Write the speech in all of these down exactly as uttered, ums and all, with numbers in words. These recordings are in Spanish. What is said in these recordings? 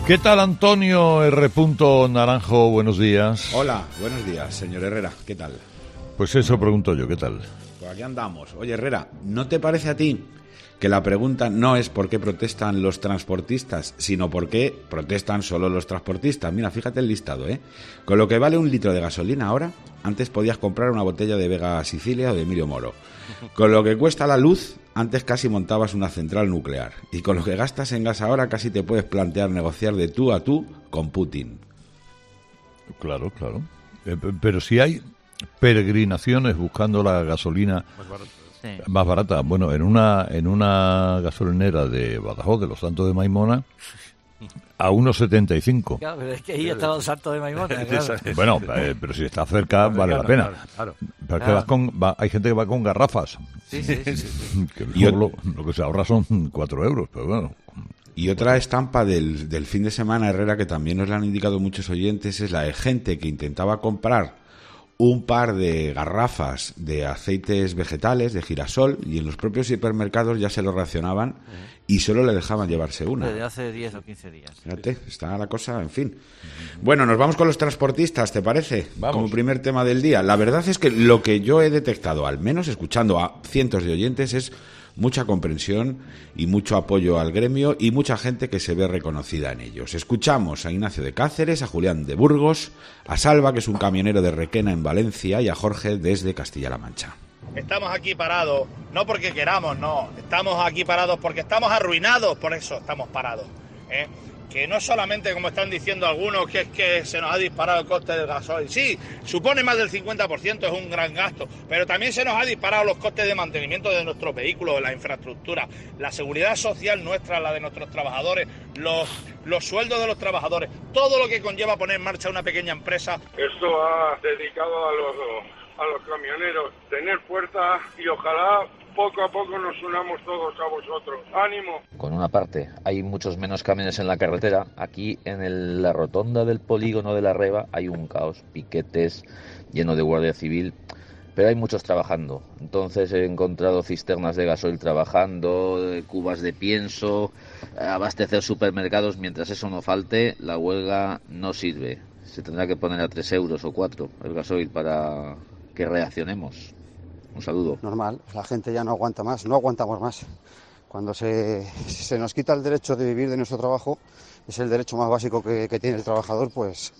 ¿Qué tal, Antonio R. Naranjo? Buenos días. Hola, buenos días, señor Herrera. ¿Qué tal? Pues eso pregunto yo, ¿qué tal? Pues aquí andamos. Oye, Herrera, ¿no te parece a ti que la pregunta no es por qué protestan los transportistas, sino por qué protestan solo los transportistas? Mira, fíjate el listado, ¿eh? Con lo que vale un litro de gasolina ahora, antes podías comprar una botella de Vega Sicilia o de Emilio Moro. Con lo que cuesta la luz, antes casi montabas una central nuclear. Y con lo que gastas en gas ahora, casi te puedes plantear negociar de tú a tú con Putin. Claro, claro. Eh, pero si hay peregrinaciones buscando la gasolina más barata, sí. más barata. Bueno, en una en una gasolinera de Badajoz, de los Santos de Maimona, a uno setenta y cinco. Claro, pero es que ahí está los Santos de Maimona, claro. Bueno, eh, pero si está cerca vale la pena. Claro, claro. Pero es que Claro. vas con, va, hay gente que va con garrafas. Sí, sí, sí, sí. Que Y luego lo, lo que se ahorra son cuatro euros, pero bueno. Y otra estampa del, del fin de semana, Herrera, que también nos la han indicado muchos oyentes, es la de gente que intentaba comprar un par de garrafas de aceites vegetales, de girasol, y en los propios hipermercados ya se lo racionaban y solo le dejaban llevarse una. Desde hace diez o quince días. Fíjate, está la cosa, en fin. Bueno, nos vamos con los transportistas, ¿te parece? Vamos. Como primer tema del día. La verdad es que lo que yo he detectado, al menos escuchando a cientos de oyentes, es mucha comprensión y mucho apoyo al gremio y mucha gente que se ve reconocida en ellos. Escuchamos a Ignacio de Cáceres, a Julián de Burgos, a Salva, que es un camionero de Requena en Valencia, y a Jorge desde Castilla-La Mancha. Estamos aquí parados, no porque queramos, no. Estamos aquí parados porque estamos arruinados, por eso estamos parados. ¿eh? Que no solamente, como están diciendo algunos, que es que se nos ha disparado el coste del gasoil. Sí, supone más del cincuenta por ciento, es un gran gasto, pero también se nos ha disparado los costes de mantenimiento de nuestros vehículos, de la infraestructura, la seguridad social nuestra, la de nuestros trabajadores, los, los sueldos de los trabajadores, todo lo que conlleva poner en marcha una pequeña empresa. Esto ha dedicado a los, a los camioneros tener fuerza y ojalá poco a poco nos unamos todos a vosotros. ¡Ánimo! Con una parte, hay muchos menos camiones en la carretera. Aquí en el- la rotonda del polígono de la Reba hay un caos, piquetes lleno de guardia civil, pero hay muchos trabajando. Entonces he encontrado cisternas de gasoil trabajando, eh, cubas de pienso, eh, abastecer supermercados. Mientras eso no falte, la huelga no sirve. Se tendrá que poner a tres euros o cuatro el gasoil para que reaccionemos. Un saludo. Normal, la gente ya no aguanta más, no aguantamos más. Cuando se, se nos quita el derecho de vivir de nuestro trabajo, es el derecho más básico que, que tiene el trabajador, pues,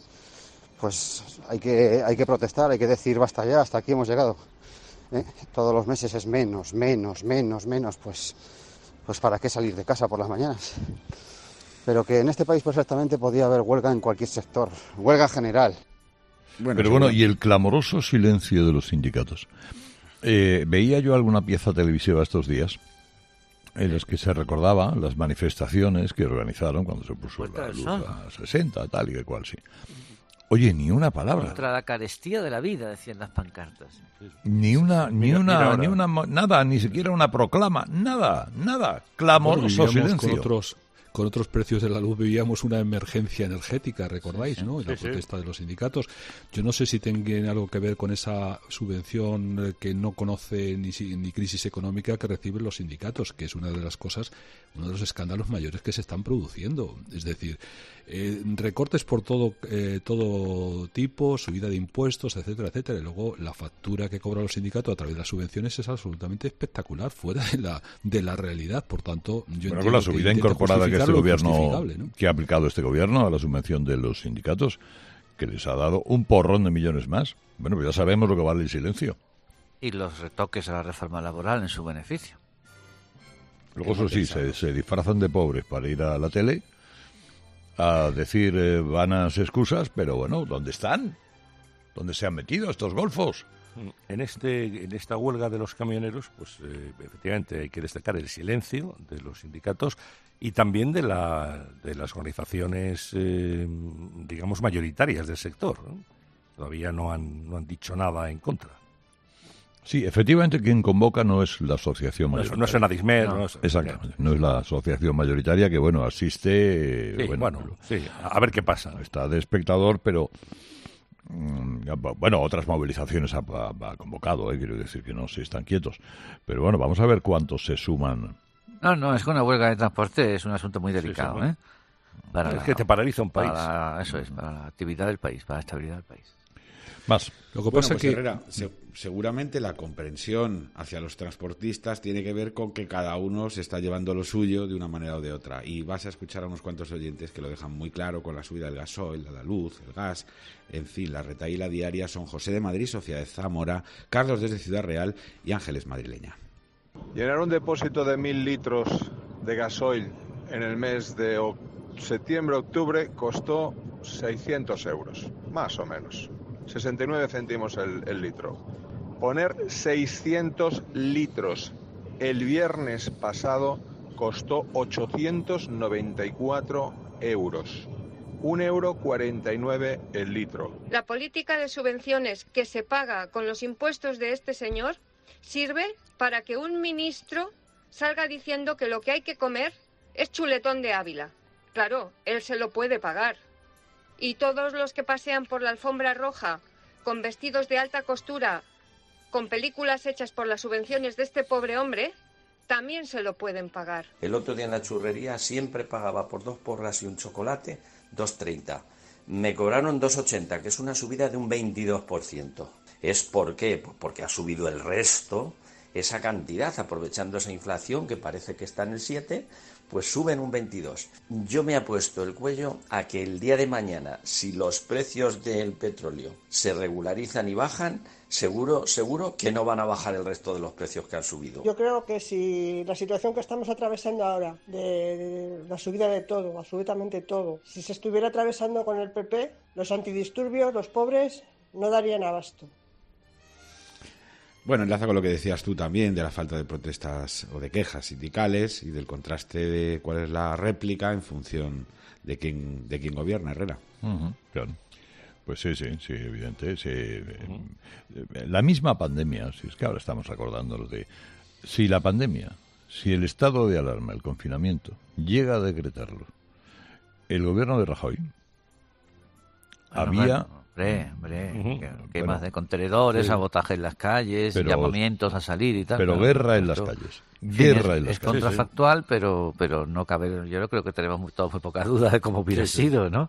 pues hay que, hay que protestar, hay que decir basta ya, hasta aquí hemos llegado. ¿eh? Todos los meses es menos, menos, menos, menos, pues, pues ¿para qué salir de casa por las mañanas? Pero que en este país perfectamente podía haber huelga en cualquier sector, huelga general. Bueno, Pero seguro. bueno, y el clamoroso silencio de los sindicatos. Eh, veía yo alguna pieza televisiva estos días en los que se recordaba las manifestaciones que organizaron cuando se puso Puerta la del luz Sol. a sesenta, tal y que cual, sí. Oye, ni una palabra, Contra la carestía de la vida, decían las pancartas. ni una, ni Mira- una, mira ahora. ni una, mo- nada, ni siquiera una proclama, nada, nada, clamoroso Bueno, vivíamos silencio. con otros con otros precios de la luz vivíamos una emergencia energética, recordáis, ¿no? Y la Sí, sí. protesta de los sindicatos. Yo no sé si tiene algo que ver con esa subvención eh, que no conoce ni, si- ni crisis económica que reciben los sindicatos, que es una de las cosas, uno de los escándalos mayores que se están produciendo. Es decir, eh, recortes por todo eh, todo tipo, subida de impuestos, etcétera, etcétera. Y luego la factura que cobran los sindicatos a través de las subvenciones es absolutamente espectacular, fuera de la de la realidad. Por tanto, yo Bueno, entiendo con la que subida intenta incorporada que justificar este lo gobierno, injustificable, ¿no? que ha aplicado este gobierno a la subvención de los sindicatos, que les ha dado un porrón de millones más. Bueno, pues ya sabemos lo que vale el silencio. Y los retoques a la reforma laboral en su beneficio. Luego, eso sí, se, se disfrazan de pobres para ir a la tele a decir eh, vanas excusas, pero bueno, ¿dónde están? ¿Dónde se han metido estos golfos? En este en esta huelga de los camioneros, pues eh, efectivamente hay que destacar el silencio de los sindicatos y también de la de las organizaciones, eh, digamos, mayoritarias del sector, ¿no? Todavía no han no han dicho nada en contra. Sí, efectivamente, quien convoca no es la asociación No es, mayoritaria. no es Enadismer, no, No. es, Exactamente, no es la asociación mayoritaria que, bueno, asiste, Sí, bueno, bueno, sí, a, a ver qué pasa. está de espectador, pero mm, bueno, otras movilizaciones ha, ha- ha convocado, eh, quiero decir que no se están quietos. Pero bueno, vamos a ver cuántos se suman. No, no, es que una huelga de transporte es un asunto muy delicado, sí, sí. ¿eh? para es la, que te paraliza un país. Para, eso es, para la actividad del país, para la estabilidad del país. Más. Lo que pasa bueno, pues, que Herrera, se, seguramente la comprensión hacia los transportistas tiene que ver con que cada uno se está llevando lo suyo de una manera o de otra. Y vas a escuchar a unos cuantos oyentes que lo dejan muy claro con la subida del gasoil, la luz, el gas. En fin, la retahíla diaria son José de Madrid, Sofía de Zamora, Carlos desde Ciudad Real y Ángeles Madrileña. Llenar un depósito de mil litros de gasoil en el mes de septiembre-octubre costó seiscientos euros, más o menos. sesenta y nueve céntimos el, el litro. Poner seiscientos litros el viernes pasado costó ochocientos noventa y cuatro euros. Un euro cuarenta y nueve el litro. La política de subvenciones que se paga con los impuestos de este señor sirve para que un ministro salga diciendo que lo que hay que comer es chuletón de Ávila. Claro, él se lo puede pagar. Y todos los que pasean por la alfombra roja con vestidos de alta costura, con películas hechas por las subvenciones de este pobre hombre, también se lo pueden pagar. El otro día en la churrería siempre pagaba por dos porras y un chocolate dos treinta. Me cobraron dos ochenta, que es una subida de un veintidós por ciento. ¿Es por qué? Pues porque ha subido el resto, esa cantidad, aprovechando esa inflación que parece que está en el siete, pues suben un veintidós. Yo me apuesto el cuello a que el día de mañana, si los precios del petróleo se regularizan y bajan, seguro, seguro que no van a bajar el resto de los precios que han subido. Yo creo que si la situación que estamos atravesando ahora, de, de la subida de todo, absolutamente todo, si se estuviera atravesando con el P P, los antidisturbios, los pobres, no darían abasto. Bueno, enlaza con lo que decías tú también de la falta de protestas o de quejas sindicales y del contraste de cuál es la réplica en función de quién de quién gobierna, Herrera. Uh-huh, claro. Pues sí, sí, sí, evidente. Sí. Uh-huh. La misma pandemia, si es que ahora estamos acordándonos de... Si la pandemia, si el estado de alarma, el confinamiento, llega a decretarlo el gobierno de Rajoy, bueno, había... Bueno. Hombre, hombre, uh-huh. quemas bueno, de contenedores, sí. Sabotaje en las calles, pero, llamamientos a salir y tal. Pero ¿no? guerra en las calles. Guerra es, en las es calles. Es contrafactual, sí. pero pero no cabe. Yo creo que tenemos todos muy pocas dudas de cómo hubiera sí, sido, sí. ¿no?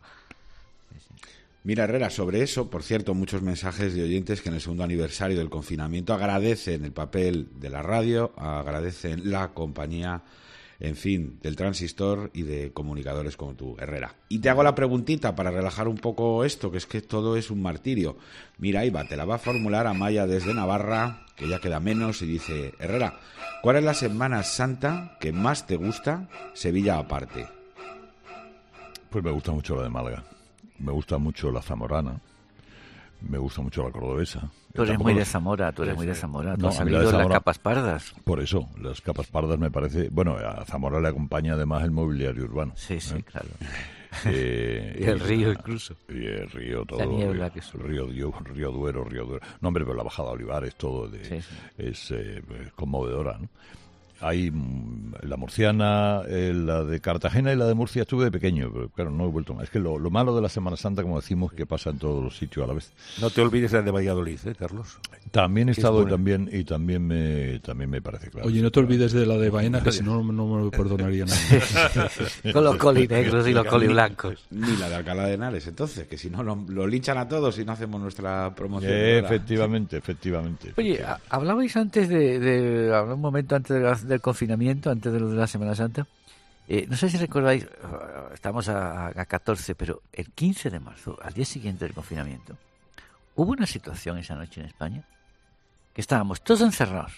Mira, Herrera, sobre eso, por cierto, muchos mensajes de oyentes que en el segundo aniversario del confinamiento agradecen el papel de la radio, agradecen la compañía, en fin, del transistor y de comunicadores como tú, Herrera. Y te hago la preguntita para relajar un poco esto, que es que todo es un martirio. Mira, ahí va, te la va a formular Amaya desde Navarra, que ya queda menos, y dice: Herrera, ¿cuál es la Semana Santa que más te gusta, Sevilla aparte? Pues me gusta mucho la de Málaga, me gusta mucho la zamorana, me gusta mucho la cordobesa. Tú eres muy de Zamora, tú eres muy de Zamora. Tú no, has salido en las capas pardas. Por eso, las capas pardas me parece... Bueno, a Zamora le acompaña además el mobiliario urbano. Sí, sí, ¿eh? Claro. Eh, y el río la, incluso. Y el río, todo. La niebla río, que sube. Río, río, río Duero, Río Duero. No, hombre, pero la bajada de Olivares, todo de, sí, sí. es eh, conmovedora, ¿no? Hay la murciana, eh, la de Cartagena y la de Murcia estuve de pequeño, pero claro, no he vuelto más. Es que lo, lo malo de la Semana Santa, como decimos, que pasa en todos los sitios a la vez. No te olvides la de Valladolid, ¿eh, Carlos? También he estado y también, y también me también me parece claro. Oye, no te olvides de la de Baena, que si no, no me lo perdonaría nadie. Con los colinegros y los coliblancos. Ni la de Alcalá de Henares, entonces, que si no lo, lo linchan a todos y no hacemos nuestra promoción. Eh, efectivamente, efectivamente. Oye, efectivamente. hablabais antes de, de, un momento antes de la, del confinamiento, antes de lo de la Semana Santa. Eh, no sé si recordáis, estamos a, a catorce, pero el quince de marzo, al día siguiente del confinamiento, hubo una situación esa noche en España que estábamos todos encerrados.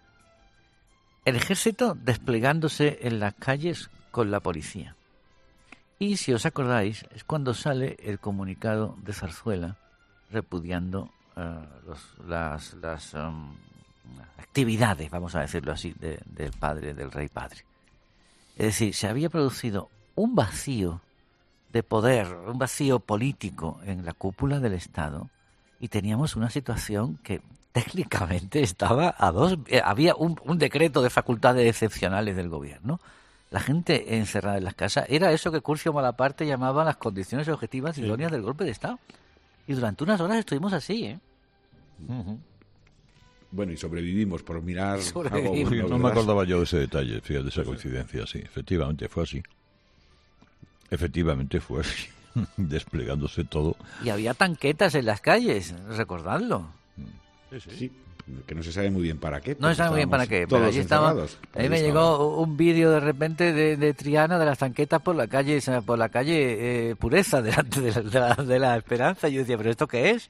El ejército desplegándose en las calles con la policía. Y si os acordáis, es cuando sale el comunicado de Zarzuela repudiando uh, los, las, las um, actividades, vamos a decirlo así, de, del padre, del rey padre. Es decir, se había producido un vacío de poder, un vacío político en la cúpula del Estado, y teníamos una situación que técnicamente estaba a dos... Eh, había un, un decreto de facultades excepcionales del gobierno. La gente encerrada en las casas. Era eso que Curcio Malaparte llamaba las condiciones objetivas idóneas sí. del golpe de Estado. Y durante unas horas estuvimos así, ¿eh? Uh-huh. Bueno, y sobrevivimos por mirar sobrevivimos. algo. Sí, no me acordaba yo de ese detalle, fíjate, de esa coincidencia, sí, efectivamente, fue así. Efectivamente fue así, desplegándose todo. Y había tanquetas en las calles, recordadlo. Sí, sí. sí, que no se sabe muy bien para qué. No se sabe muy bien para qué, pero allí estaba. A mí me llegó un vídeo de repente de, de Triana de las tanquetas por la calle, por la calle eh, Pureza, delante de la, de, la, de la Esperanza. Y yo decía, ¿pero esto qué es?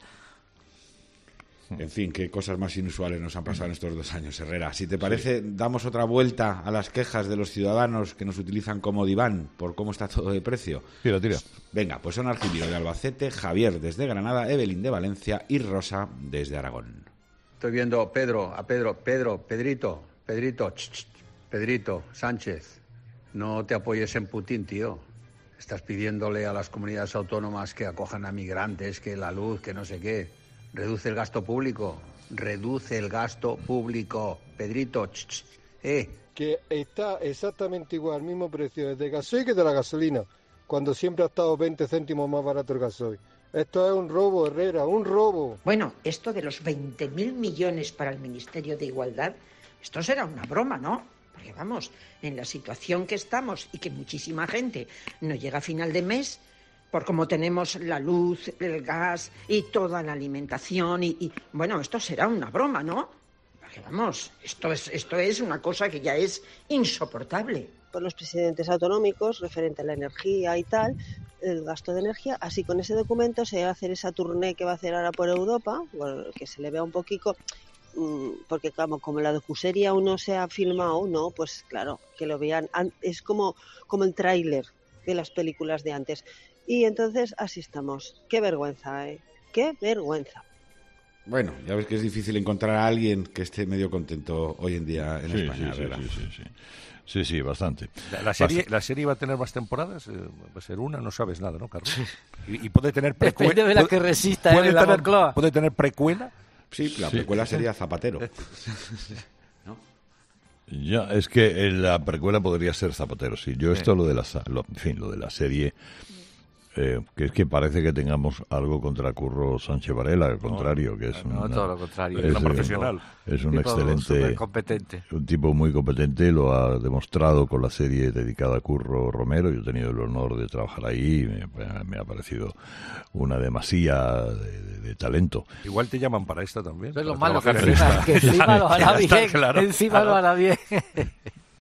En fin, qué cosas más inusuales nos han pasado en estos dos años, Herrera. Si te parece, sí. damos otra vuelta a las quejas de los ciudadanos que nos utilizan como diván por cómo está todo de precio. Tira, tira. Venga, pues son Argimiro de Albacete, Javier desde Granada, Evelyn de Valencia y Rosa desde Aragón. Estoy viendo Pedro, a Pedro, Pedro, Pedrito, Pedrito, ch, ch, Pedrito, Sánchez. No te apoyes en Putin, tío. Estás pidiéndole a las comunidades autónomas que acojan a migrantes, que la luz, que no sé qué. Reduce el gasto público, reduce el gasto público. Pedrito, ch, ch, eh. Que está exactamente igual, al mismo precio desde gasoil que de la gasolina, cuando siempre ha estado veinte céntimos más barato el gasoil. Esto es un robo, Herrera, un robo. Bueno, esto de los veinte mil millones para el Ministerio de Igualdad, esto será una broma, ¿no? Porque vamos, en la situación que estamos y que muchísima gente no llega a final de mes, por cómo tenemos la luz, el gas y toda la alimentación y, y bueno, esto será una broma, ¿no? Porque vamos, esto es, esto es una cosa que ya es insoportable. Por los presidentes autonómicos, referente a la energía y tal, el gasto de energía, así con ese documento se va a hacer esa tournée que va a hacer ahora por Europa, bueno, que se le vea un poquito, porque claro, como la docuserie aún no se ha filmado, ¿no? Pues claro, que lo vean, es como, como el tráiler de las películas de antes. Y entonces así estamos. Qué vergüenza, ¿eh? Qué vergüenza. Bueno, ya ves que es difícil encontrar a alguien que esté medio contento hoy en día en sí, España, sí, ¿verdad? Sí, sí, sí. Sí, sí, bastante. ¿La, la, serie, ¿La serie va a tener más temporadas? ¿Va a ser una? No sabes nada, ¿no, Carlos? Y, y puede tener precuela. Depende de la que resista, ¿Puede, ¿eh? tener, la Moncloa. ¿Puede tener precuela? Sí, la precuela sería Zapatero. ¿No? Ya, es que la precuela podría ser Zapatero, sí. Yo esto, sí. lo de la, lo, en fin, lo de la serie... Eh, que es que parece que tengamos algo contra Curro Sánchez Varela, al contrario, no, que es no, una, todo lo contrario, es, es un profesional, es un excelente, competente, un tipo muy competente, lo ha demostrado con la serie dedicada a Curro Romero. Yo he tenido el honor de trabajar ahí, me, me ha parecido una demasía de, de, de talento. Igual te llaman para esta también. Es lo malo que encima, que encima lo hará bien, claro. encima lo hará bien.